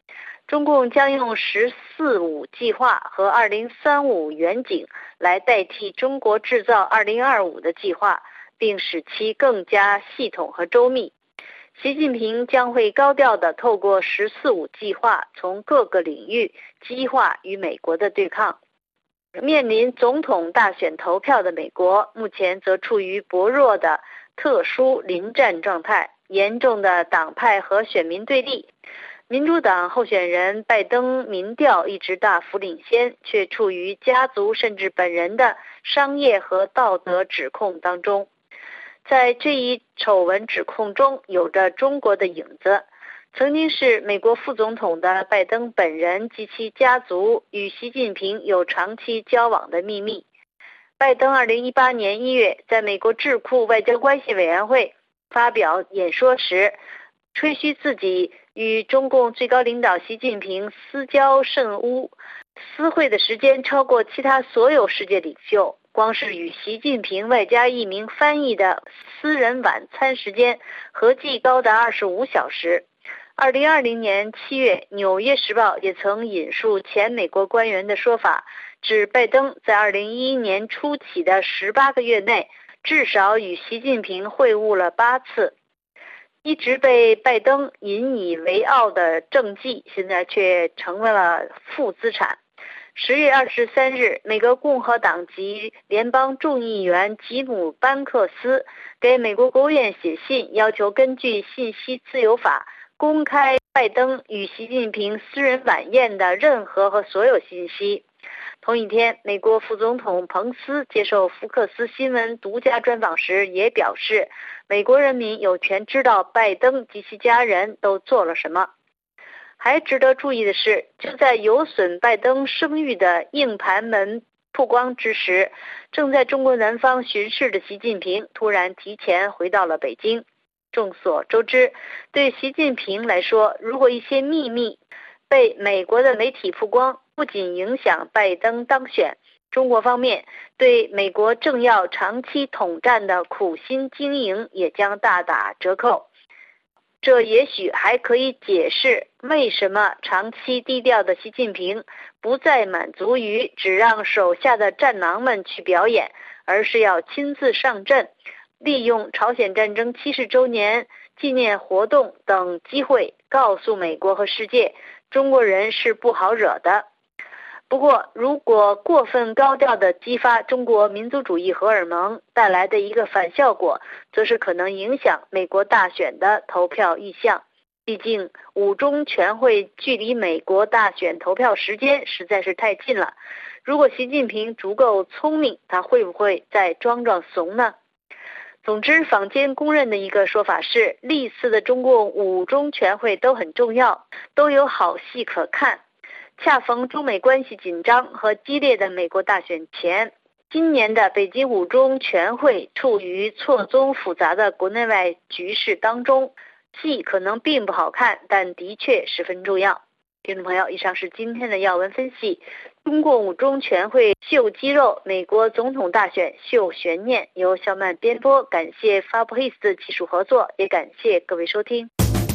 中共将用十四五计划和二零三五远景来代替中国制造二零二五的计划，并使其更加系统和周密。习近平将会高调地透过十四五计划从各个领域激化与美国的对抗。面临总统大选投票的美国，目前则处于薄弱的特殊临战状态，严重的党派和选民对立。民主党候选人拜登民调一直大幅领先，却处于家族甚至本人的商业和道德指控当中。在这一丑闻指控中有着中国的影子。曾经是美国副总统的拜登本人及其家族与习近平有长期交往的秘密。拜登二零一八年一月在美国智库外交关系委员会发表演说时，吹嘘自己与中共最高领导习近平私交甚污，私会的时间超过其他所有世界领袖。光是与习近平外加一名翻译的私人晚餐时间合计高达二十五小时。二零二零年七月，《纽约时报》也曾引述前美国官员的说法，指拜登在二零一一年初起的十八个月内，至少与习近平会晤了八次。一直被拜登引以为傲的政绩，现在却成为了负资产。十月二十三日，美国共和党籍联邦众议员吉姆·班克斯给美国国务院写信，要求根据信息自由法公开拜登与习近平私人晚宴的任何和所有信息。同一天，美国副总统彭斯接受福克斯新闻独家专访时也表示，美国人民有权知道拜登及其家人都做了什么。还值得注意的是，就在有损拜登声誉的硬盘门曝光之时，正在中国南方巡视的习近平突然提前回到了北京。众所周知，对习近平来说，如果一些秘密被美国的媒体曝光，不仅影响拜登当选，中国方面对美国政要长期统战的苦心经营也将大打折扣。这也许还可以解释为什么长期低调的习近平不再满足于只让手下的战狼们去表演，而是要亲自上阵，利用朝鲜战争七十周年纪念活动等机会告诉美国和世界，中国人是不好惹的。不过，如果过分高调地激发中国民族主义荷尔蒙带来的一个反效果，则是可能影响美国大选的投票意向。毕竟，五中全会距离美国大选投票时间实在是太近了。如果习近平足够聪明，他会不会再装装怂呢？总之，坊间公认的一个说法是，历次的中共五中全会都很重要，都有好戏可看。恰逢中美关系紧张和激烈的美国大选前，今年的北京五中全会处于错综复杂的国内外局势当中，戏可能并不好看，但的确十分重要。听众朋友，以上是今天的要闻分析。中共五中全会秀肌肉，美国总统大选秀悬念，由小曼编播。感谢 Fabris 的技术合作，也感谢各位收听。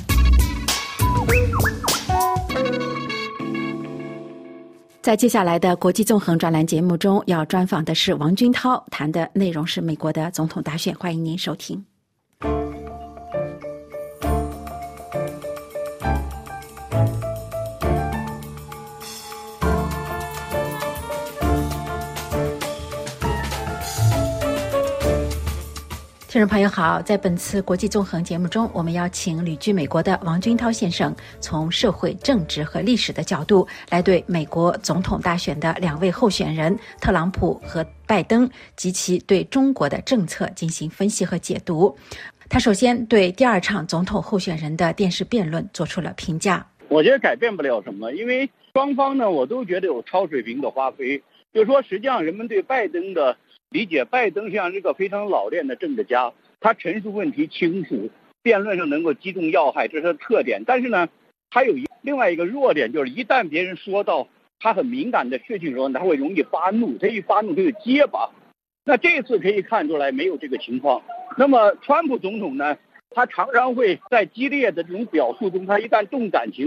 在接下来的国际纵横专栏节目中，要专访的是王军涛，谈的内容是美国的总统大选。欢迎您收听。听众朋友好，在本次国际纵横节目中，我们邀请旅居美国的王军涛先生，从社会、政治和历史的角度来对美国总统大选的两位候选人特朗普和拜登及其对中国的政策进行分析和解读。他首先对第二场总统候选人的电视辩论做出了评价。 我觉得改变不了什么，因为双方呢，我都觉得有超水平的发挥。就是说，实际上人们对拜登的理解，拜登像是一个非常老练的政治家，他陈述问题清楚，辩论上能够击中要害，这是他的特点。但是呢，他有一另外一个弱点，就是一旦别人说到他很敏感的事情的时候，他会容易发怒，他一发怒他就结巴。那这次可以看出来没有这个情况。那么川普总统呢，他常常会在激烈的这种表述中，他一旦动感情，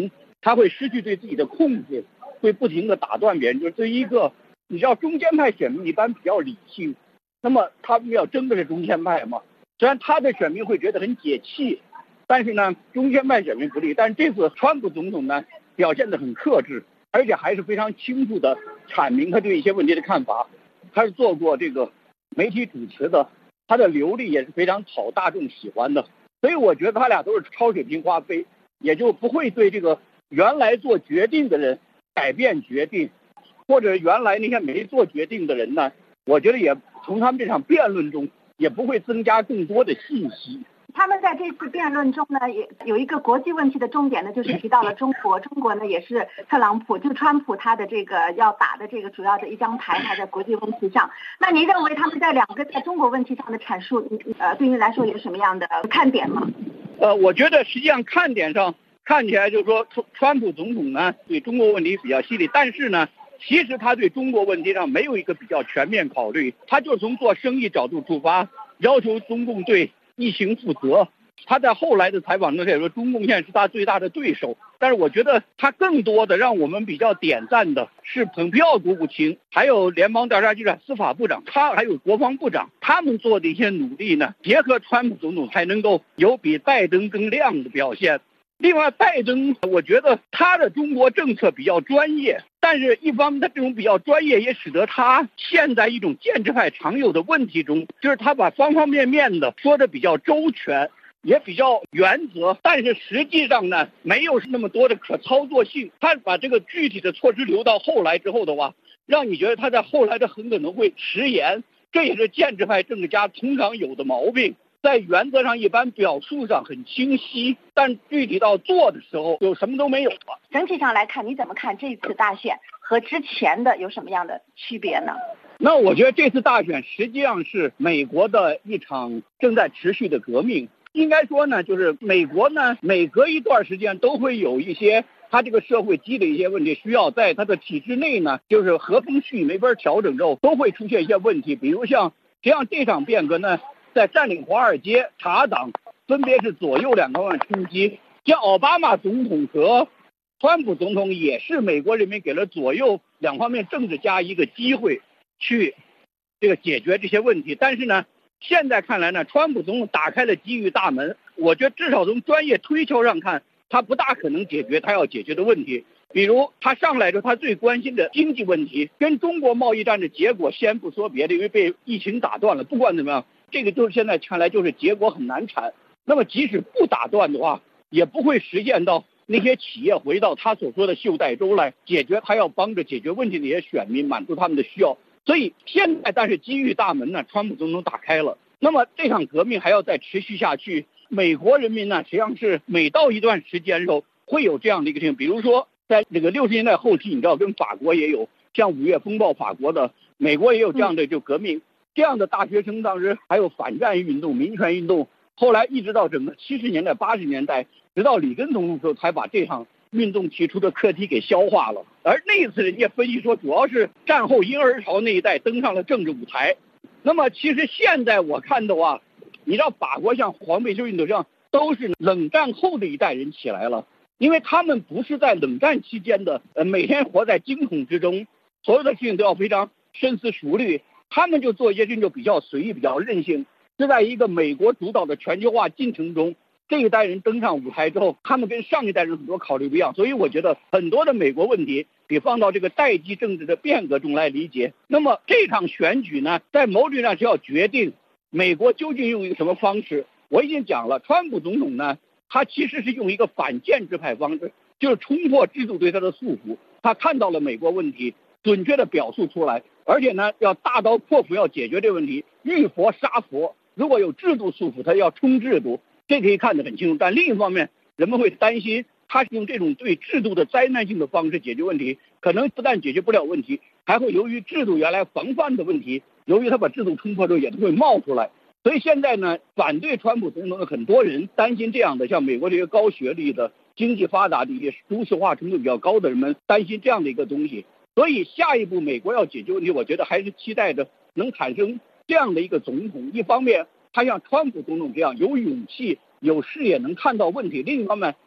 他会失去对自己的控制，会不停的打断别人。就是对于一个你知道中间派选民一般比较理性，那么他们要争的是中间派嘛。虽然他的选民会觉得很解气，但是呢，中间派选民不利。但是这次川普总统呢，表现得很克制，而且还是非常清楚的阐明他对一些问题的看法。他是做过这个媒体主持的，他的流利也是非常讨大众喜欢的。所以我觉得他俩都是超水平花飞，也就不会对这个原来做决定的人改变决定，或者原来那些没做决定的人呢，我觉得也从他们这场辩论中也不会增加更多的信息。 他们在这次辩论中呢，也有一个国际问题的重点呢，就是提到了中国。中国呢，也是特朗普，就川普他的这个要打的这个主要的一张牌，他在国际问题上。那您认为他们在两个在中国问题上的阐述，呃，对您来说有什么样的看点吗？ 呃，我觉得实际上看点上看起来就是说，川普总统呢对中国问题比较犀利，但是呢，其实他对中国问题上没有一个比较全面考虑，他就从做生意角度出发，要求中共对疫情负责。他在后来的采访中也说，中共现在是他最大的对手。但是我觉得他更多的让我们比较点赞的是蓬佩奥国务卿，还有联邦调查局长、司法部长，他还有国防部长，他们做的一些努力呢，结合川普总统才能够有比拜登更亮的表现。另外，拜登我觉得他的中国政策比较专业，但是一方面他这种比较专业也使得他陷在一种建制派常有的问题中，就是他把方方面面的说的比较周全，也比较原则，但是实际上呢没有那么多的可操作性。他把这个具体的措施留到后来之后的话，让你觉得他在后来的很可能会迟延，这也是建制派政治家通常有的毛病。在原则上一般表述上很清晰，但具体到做的时候就什么都没有了。 整体上来看，你怎么看这次大选和之前的有什么样的区别呢？ 那我觉得这次大选实际上是美国的一场正在持续的革命。应该说呢，就是美国呢每隔一段时间都会有一些他这个社会积累一些问题，需要在他的体制内呢就是和风细雨没法调整之后，都会出现一些问题。比如像实际上这场变革呢，在占领华尔街、茶党分别是左右两方面冲击。像奥巴马总统和川普总统也是美国人民给了左右两方面政治家一个机会去这个解决这些问题。但是呢，现在看来呢，川普总统打开了机遇大门，我觉得至少从专业推敲上看，他不大可能解决他要解决的问题。比如他上来之后，他最关心的经济问题，跟中国贸易战的结果先不说别的，因为被疫情打断了，不管怎么样，这个就是现在看来就是结果很难产。那么即使不打断的话，也不会实现到那些企业回到他所说的袖带州来解决他要帮着解决问题的那些选民，满足他们的需要。所以现在但是机遇大门呢，川普总统打开了。那么这场革命还要再持续下去，美国人民呢实际上是每到一段时间的时候会有这样的一个情况。比如说在这个六十年代后期，你知道跟法国也有像五月风暴法国的，美国也有这样的就革命。这样的大学生当时还有反战运动、民权运动，后来一直到整个七十年代、八十年代，直到里根总统的时候，才把这场运动提出的课题给消化了。而那一次人家分析说，主要是战后婴儿潮那一代登上了政治舞台。那么其实现在我看的话，你知道法国像黄背心运动上都是冷战后的一代人起来了，因为他们不是在冷战期间的呃每天活在惊恐之中，所有的事情都要非常深思熟虑。他们就做一些事情就比较随意、比较任性，是在一个美国主导的全球化进程中，这一代人登上舞台之后，他们跟上一代人很多考虑不一样。所以我觉得很多的美国问题得放到这个代际政治的变革中来理解。那么这场选举呢，在某种上是要决定美国究竟用一个什么方式。我已经讲了，川普总统呢，他其实是用一个反建制派方式，就是冲破制度对他的束缚。他看到了美国问题，准确的表述出来，而且呢，要大刀阔斧要解决这个问题，遇佛杀佛。如果有制度束缚，他要冲制度，这可以看得很清楚。但另一方面，人们会担心他用这种对制度的灾难性的方式解决问题，可能不但解决不了问题，还会由于制度原来防范的问题，由于他把制度冲破之后也会冒出来。所以现在呢，反对川普总统的很多人担心这样的，像美国这些高学历的、经济发达的一些都市化程度比较高的人们担心这样的一个东西。所以下一步美国要解决问题，我觉得还是期待着能产生这样的一个总统。一方面他像川普总统这样有勇气、有视野，能看到问题；另一方面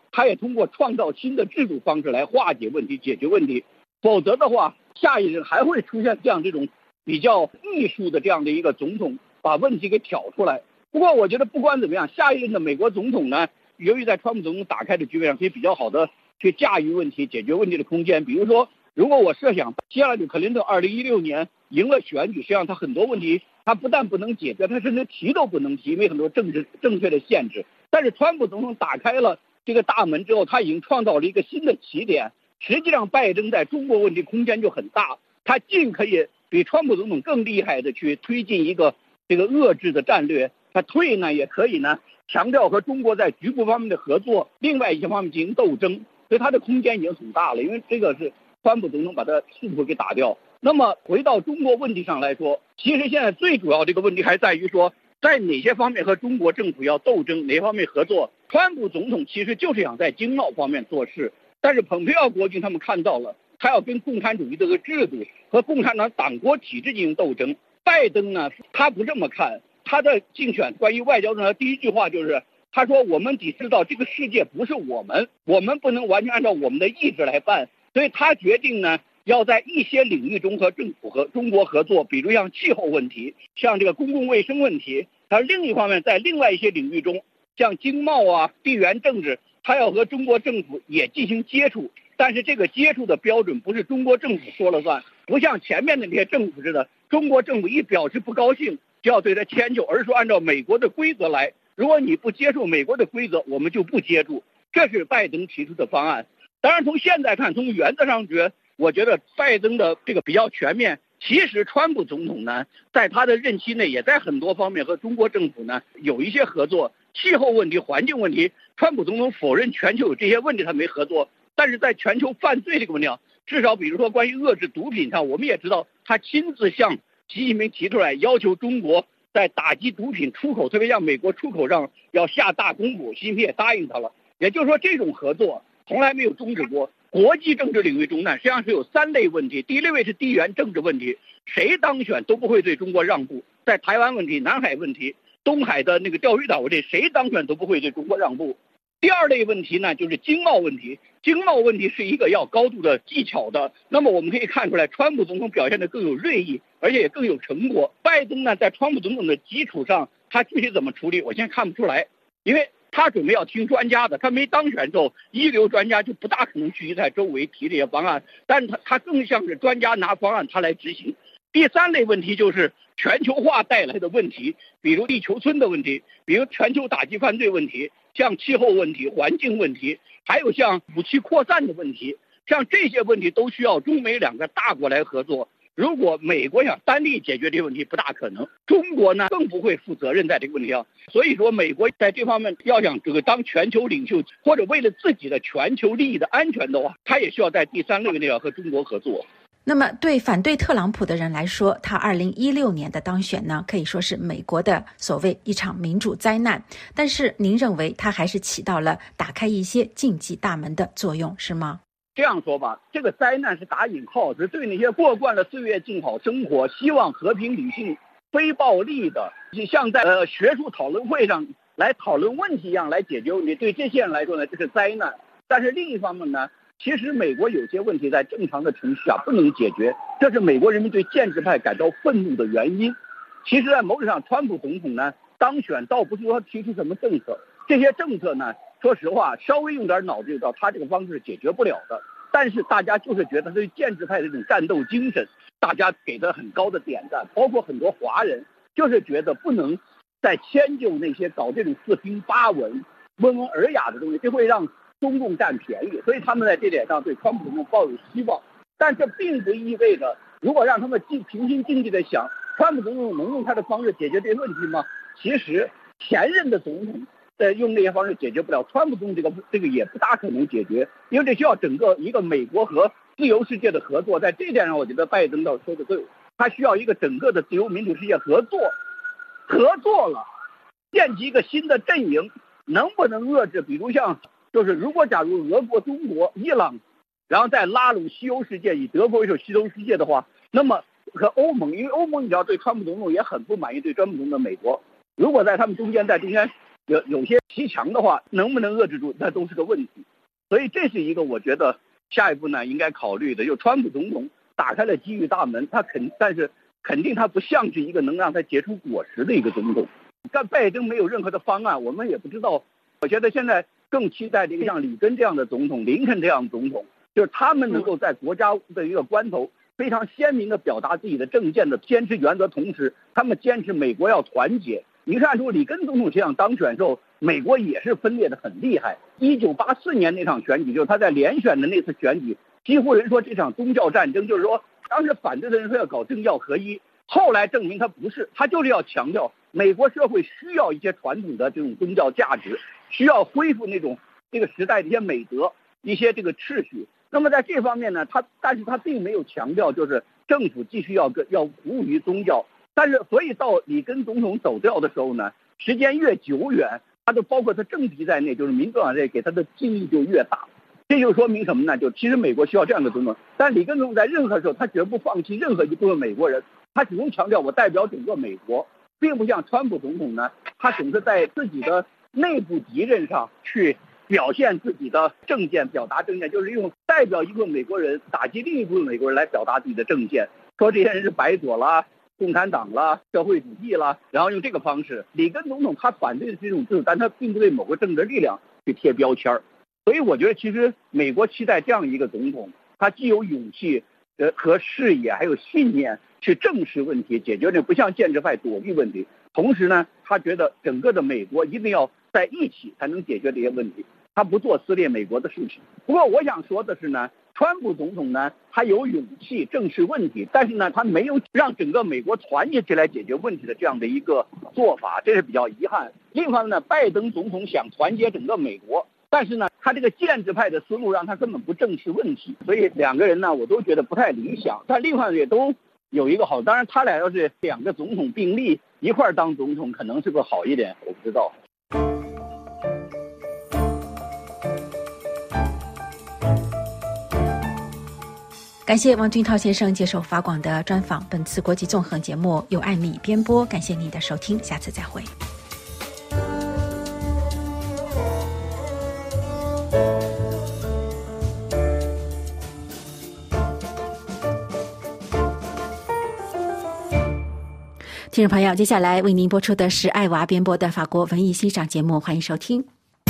他也通过创造新的制度方式来化解问题、解决问题。否则的话，下一任还会出现这样这种比较艺术的这样的一个总统，把问题给挑出来。不过我觉得不管怎么样，下一任的美国总统呢，由于在川普总统打开的局面上，可以比较好的去驾驭问题、解决问题的空间。比如说，如果我设想希拉里·克林顿二零一六年赢了选举，实际上他很多问题他不但不能解决，他甚至提都不能提，因为很多政治正确的限制。但是川普总统打开了这个大门之后，他已经创造了一个新的起点。实际上，拜登在中国问题空间就很大，他尽可以比川普总统更厉害的去推进一个这个遏制的战略，他退呢也可以呢强调和中国在局部方面的合作，另外一些方面进行斗争，所以他的空间已经很大了。因为这个是川普总统把他势头给打掉。那么回到中国问题上来说，其实现在最主要这个问题还在于说，在哪些方面和中国政府要斗争，哪方面合作。川普总统其实就是想在经贸方面做事，但是蓬佩奥国军他们看到了，他要跟共产主义这个制度和共产党党国体制进行斗争。拜登呢，他不这么看，他的竞选关于外交中的第一句话就是，他说我们得知道这个世界不是我们，我们不能完全按照我们的意志来办，所以他决定呢，要在一些领域中和政府和中国合作，比如像气候问题，像这个公共卫生问题。而另一方面，在另外一些领域中，像经贸啊、地缘政治，他要和中国政府也进行接触，但是这个接触的标准不是中国政府说了算，不像前面的那些政府似的，中国政府一表示不高兴就要对他迁就，而是说按照美国的规则来，如果你不接受美国的规则，我们就不接触。这是拜登提出的方案。当然从现在看，从原则上觉，我觉得拜登的这个比较全面。其实川普总统呢，在他的任期内也在很多方面和中国政府呢有一些合作。气候问题、环境问题，川普总统否认全球有这些问题他没合作，但是在全球犯罪这个问题上，至少比如说关于遏制毒品上，我们也知道他亲自向习近平提出来，要求中国在打击毒品出口，特别像美国出口上要下大功夫，习近平也答应他了。也就是说，这种合作从来没有终止过。国际政治领域中呢，实际上是有三类问题。第一类位是地缘政治问题，谁当选都不会对中国让步，在台湾问题、南海问题、东海的那个钓鱼岛问题，谁当选都不会对中国让步。第二类问题呢，就是经贸问题。经贸问题是一个要高度的技巧的。那么我们可以看出来，川普总统表现得更有锐意，而且也更有成果。拜登呢，在川普总统的基础上，他具体怎么处理，我现在看不出来，因为他准备要听专家的，他没当选之后，一流专家就不大可能聚集在周围提这些方案，但是他他更像是专家拿方案他来执行。第三类问题就是全球化带来的问题，比如地球村的问题，比如全球打击犯罪问题，像气候问题、环境问题，还有像武器扩散的问题，像这些问题都需要中美两个大国来合作。如果美国想单力解决这个问题，不大可能。中国呢，更不会负责任在这个问题上。所以说，美国在这方面要想这个当全球领袖，或者为了自己的全球利益的安全的话，他也需要在第三类问题上和中国合作。 那么对反对特朗普的人来说，他二零一六年的当选呢，可以说是美国的所谓一场民主灾难。但是您认为他还是起到了打开一些禁忌大门的作用，是吗？ 这样说吧，这个灾难是打引号，是对那些过惯了岁月静好生活、希望和平理性、非暴力的，像在呃学术讨论会上来讨论问题一样来解决问题，对这些人来说呢，这是灾难。但是另一方面呢，其实美国有些问题在正常的程序下不能解决，这是美国人民对建制派感到愤怒的原因。其实在某种上，川普总统呢当选倒不是说提出什么政策，这些政策呢，说实话稍微用点脑子就知道他这个方式是解决不了的。但是大家就是觉得对建制派的这种战斗精神，大家给他很高的点赞，包括很多华人就是觉得不能再迁就那些搞这种四平八稳、温文尔雅的东西，这会让中共占便宜，所以他们在这点上对川普总统抱有希望。但这并不意味着，如果让他们平心静气的想，川普总统能用他的方式解决这些问题吗？其实前任的总统呃用那些方式解决不了，川普总统这个这个也不大可能解决，因为这需要整个一个美国和自由世界的合作。在这点上，我觉得拜登倒说的对，他需要一个整个的自由民主世界合作，合作了，建立一个新的阵营，能不能遏制？比如像就是如果假如俄国、中国、伊朗，然后再拉拢西欧世界，以德国为首西欧世界的话，那么和欧盟，因为欧盟你知道对川普总统也很不满意，对川普总统的美国，如果在他们中间在中间有有些骑墙的话，能不能遏制住，那都是个问题。所以这是一个我觉得下一步呢应该考虑的。就川普总统打开了机遇大门，他肯但是肯定他不像是一个能让他结出果实的一个总统。但拜登没有任何的方案，我们也不知道。我觉得现在更期待这个像里根这样的总统、林肯这样的总统，就是他们能够在国家的一个关头非常鲜明的表达自己的政见的坚持原则，同时他们坚持美国要团结。你看出里根总统这样当选之后，美国也是分裂的很厉害。一九八四年那场选举，就是他在连选的那次选举，几乎人说这场宗教战争，就是说当时反对的人说要搞政教合一，后来证明他不是，他就是要强调美国社会需要一些传统的这种宗教价值，需要恢复那种这个时代的一些美德、一些这个秩序。那么在这方面呢，他但是他并没有强调就是政府继续要跟要服务于宗教。但是所以到里根总统走掉的时候呢，时间越久远，他就包括他政敌在内，就是民主党这给他的敬意就越大。这就说明什么呢？就其实美国需要这样的总统，但里根总统在任何时候他绝不放弃任何一部分美国人，他始终强调我代表整个美国，并不像川普总统呢，他总是在自己的内部敌人上去表现自己的政见，表达政见，就是用代表一部分美国人打击另一部分美国人来表达自己的政见，说这些人是白左啦、共产党啦、社会主义啦，然后用这个方式。里根总统他反对的这种制度，但他并不对某个政治力量去贴标签。所以我觉得其实美国期待这样一个总统，他既有勇气呃和视野，还有信念去正视问题，解决这不像建制派躲避问题。同时呢，他觉得整个的美国一定要在一起才能解决这些问题，他不做撕裂美国的事情。不过我想说的是呢，川普总统呢，他有勇气正视问题，但是呢，他没有让整个美国团结起来解决问题的这样的一个做法，这是比较遗憾。另一方面呢，拜登总统想团结整个美国，但是呢，他这个建制派的思路让他根本不正视问题，所以两个人呢，我都觉得不太理想。但另外也都有一个好，当然他俩要是两个总统并立一块儿当总统，可能是个好一点，我不知道。 感谢王俊涛先生接受法广的专访。本次国际纵横节目由艾米编播，感谢您的收听，下次再会。听众朋友，接下来为您播出的是艾娃编播的法国文艺欣赏节目，欢迎收听。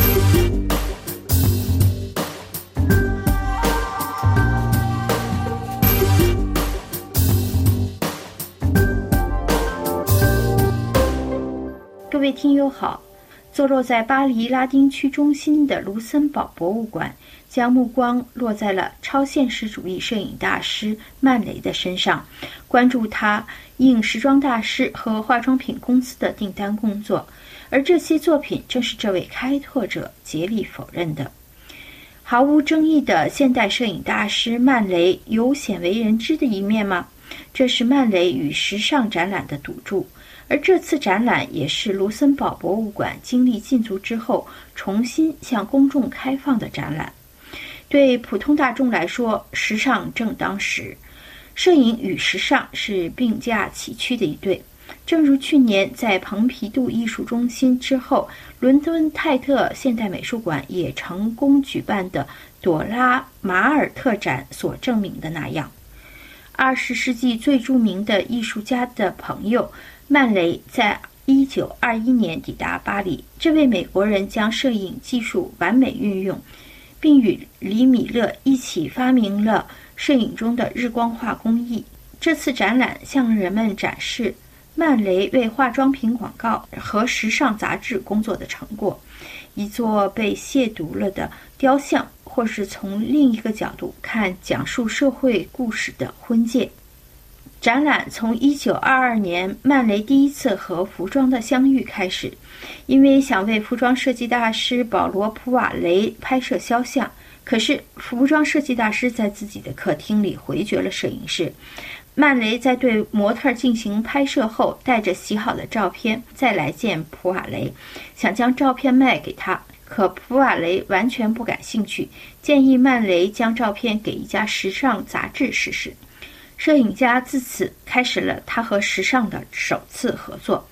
各位听友好，坐落在巴黎拉丁区中心的卢森堡博物馆将目光落在了超现实主义摄影大师曼雷的身上，关注他应时装大师和化妆品公司的订单工作，而这些作品正是这位开拓者竭力否认的。毫无争议的现代摄影大师曼雷有鲜为人知的一面吗？这是曼雷与时尚展览的赌注。而这次展览也是卢森堡博物馆精力尽足之后重新向公众开放的展览。对普通大众来说，时尚正当时，摄影与时尚是并驾齐驱的一对。正如去年在蓬皮杜艺术中心之后，伦敦泰特现代美术馆也成功举办的朵拉马尔特展所证明的那样。二十世纪最著名的艺术家的朋友曼雷在一九二一年抵达巴黎，这位美国人将摄影技术完美运用，并与李米勒一起发明了摄影中的日光化工艺。这次展览向人们展示曼雷为化妆品广告和时尚杂志工作的成果，一座被亵渎了的雕像，或是从另一个角度看讲述社会故事的婚戒。展览从一九二二年曼雷第一次和服装的相遇开始，因为想为服装设计大师保罗·普瓦雷拍摄肖像，可是服装设计大师在自己的客厅里回绝了摄影师。曼雷在对模特进行拍摄后，带着洗好的照片再来见普瓦雷，想将照片卖给他，可普瓦雷完全不感兴趣，建议曼雷将照片给一家时尚杂志试试。摄影家自此开始了他和时尚的首次合作。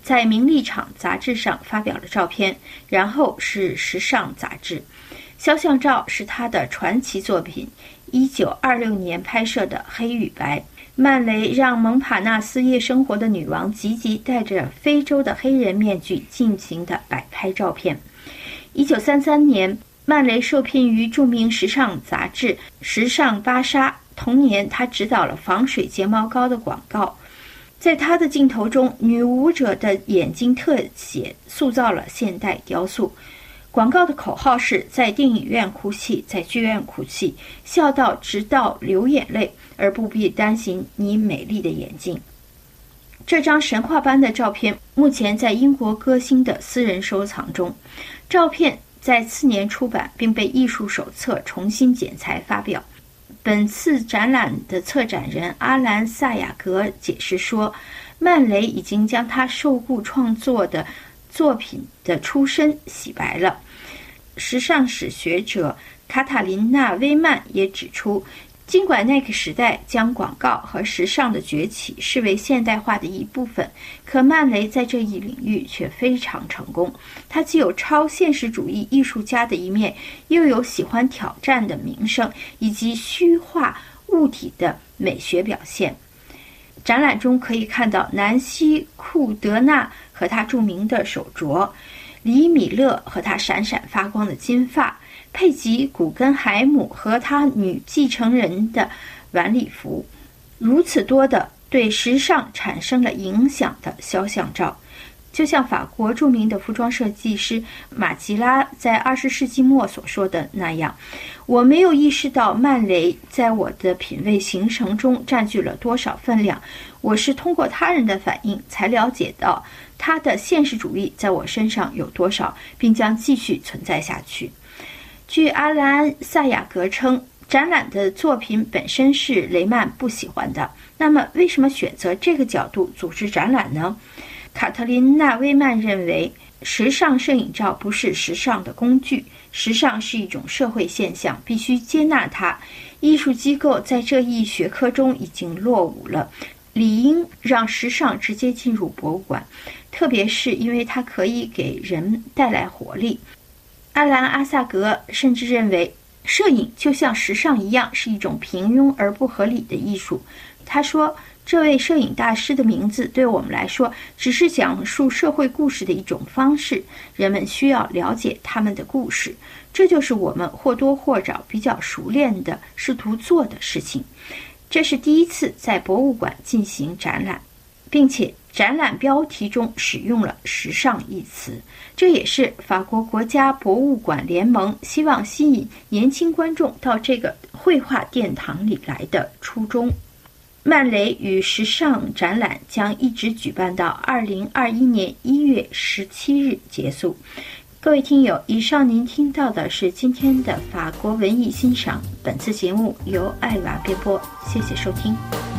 在《名利场》杂志上发表了照片，然后是《时尚》杂志。肖像照是他的传奇作品，一九二六年拍摄的《黑与白》。曼雷让蒙帕纳斯夜生活的女王吉吉戴着非洲的黑人面具进行的摆拍照片。一九三三年，曼雷受聘于著名时尚杂志《时尚芭莎》，同年他执导了防水睫毛膏的广告。在他的镜头中，女舞者的眼睛特写塑造了现代雕塑。广告的口号是在电影院哭泣，在剧院哭泣，笑到直到流眼泪，而不必担心你美丽的眼睛。这张神话般的照片目前在英国歌星的私人收藏中。照片在次年出版，并被艺术手册重新剪裁发表。本次展览的策展人阿兰·萨雅格解释说，曼雷已经将他受雇创作的作品的出身洗白了。时尚史学者卡塔琳娜·威曼也指出，尽管那个时代将广告和时尚的崛起视为现代化的一部分，可曼雷在这一领域却非常成功。他既有超现实主义艺术家的一面，又有喜欢挑战的名声，以及虚化物体的美学表现。展览中可以看到南希·库德纳和他著名的手镯，李米勒和他闪闪发光的金发，佩吉·古根海姆和他女继承人的晚礼服，如此多的对时尚产生了影响的肖像照。就像法国著名的服装设计师马吉拉在二十世纪末所说的那样，我没有意识到曼雷在我的品味形成中占据了多少分量，我是通过他人的反应才了解到他的现实主义在我身上有多少，并将继续存在下去。据阿兰·萨雅格称，展览的作品本身是雷曼不喜欢的，那么为什么选择这个角度组织展览呢？卡特琳娜·威曼认为，时尚摄影照不是时尚的工具，时尚是一种社会现象，必须接纳它。艺术机构在这一学科中已经落伍了，理应让时尚直接进入博物馆，特别是因为它可以给人带来活力。阿兰·阿萨格甚至认为，摄影就像时尚一样，是一种平庸而不合理的艺术。他说，这位摄影大师的名字对我们来说只是讲述社会故事的一种方式，人们需要了解他们的故事，这就是我们或多或少比较熟练的试图做的事情。这是第一次在博物馆进行展览，并且展览标题中使用了时尚一词，这也是法国国家博物馆联盟希望吸引年轻观众到这个绘画殿堂里来的初衷。曼雷与时尚展览将一直举办到二零二一年一月十七日结束。各位听友，以上您听到的是今天的法国文艺欣赏，本次节目由艾娃编播，谢谢收听。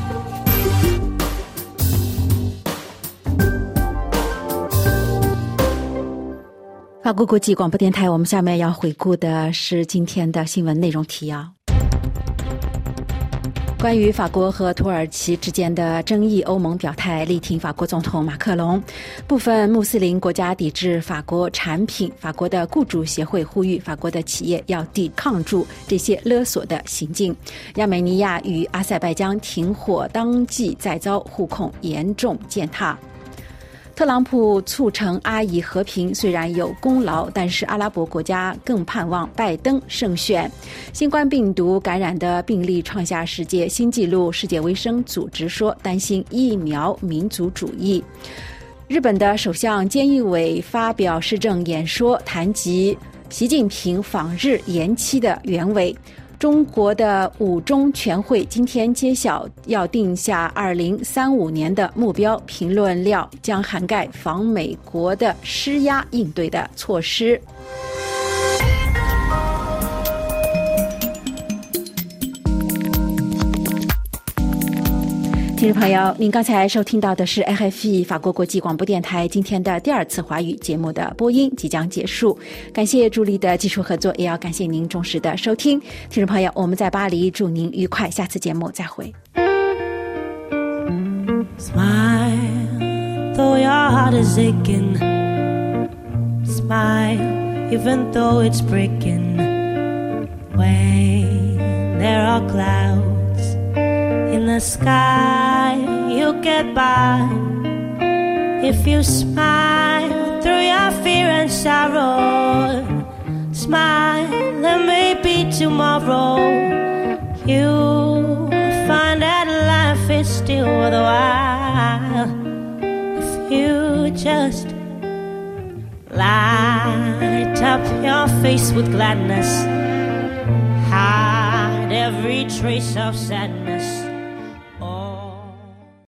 法国国际广播电台，我们下面要回顾的是今天的新闻内容提要。关于法国和土耳其之间的争议，欧盟表态力挺法国总统马克龙。部分穆斯林国家抵制法国产品，法国的雇主协会呼吁法国的企业要抵抗住这些勒索的行径。亚美尼亚与阿塞拜疆停火当即再遭互控严重践踏。特朗普促成阿以和平虽然有功劳，但是阿拉伯国家更盼望拜登胜选。新冠病毒感染的病例创下世界新纪录，世界卫生组织说担心疫苗民族主义。日本的首相菅义伟发表施政演说，谈及习近平访日延期的原委。中国的五中全会今天揭晓要定下二零三五年的目标，评论料将涵盖防美国的施压应对的措施。听众朋友，您刚才收听到的是 F F E 法国国际广播电台今天的第二次华语节目的播音即将结束，感谢助力的技术合作，也要感谢您忠实的收听。听众朋友，我们在巴黎祝您愉快，下次节目再会。 Smile, though your heart heart is aching. Smile, even though it's breaking. When there are clouds in the sky, you'll get by. If you smile through your fear and sorrow, smile and maybe tomorrow you'll find that life is still worthwhile. If you just light up your face with gladness, hide every trace of sadness.